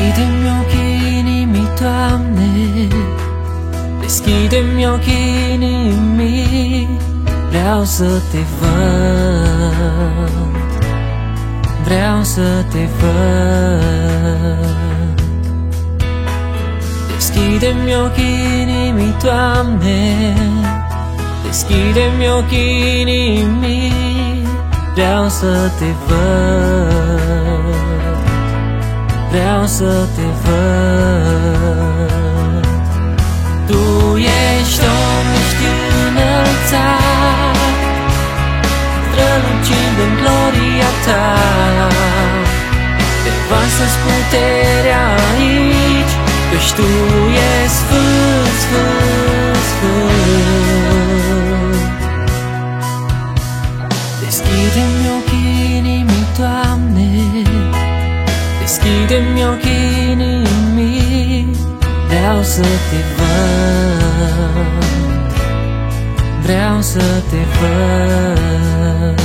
Deschide-mi ochii inimii, Doamne, deschide-mi ochii inimii, vreau să te văd, vreau să te văd. Deschide-mi ochii inimii, Doamne, deschide-mi ochii inimii, vreau să te văd, vreau să te văd. Tu ești Domn, ești înălțat, strălucind în gloria ta. Te varsă-ți puterea aici, căci tu ești sfânt, sfânt, sfânt. Deschide-mi ochii inimii, Doamne, deschide-mi ochii inimii, vreau să te văd, vreau să te văd.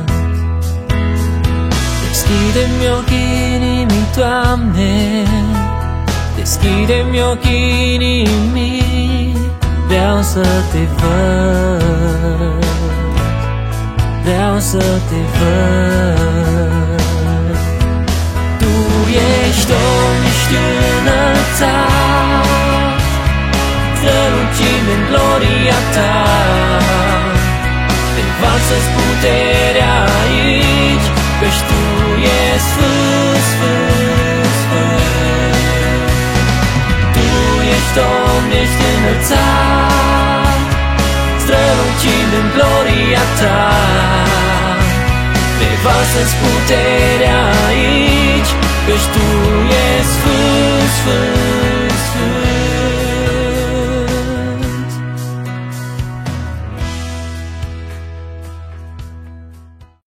Deschide-mi ochii inimii, Doamne, deschide-mi ochii inimii, vreau să te văd, vreau să te văd. Tu ești Domn, ești înălțat, strălucind în gloria ta. Te varsă-ți puterea aici, căci tu ești sfânt, sfânt, sfânt. Tu ești Domn, ești înălțat, strălucind în gloria ta. Te varsă-ți puterea aici, căci tu ești sfânt, sfânt.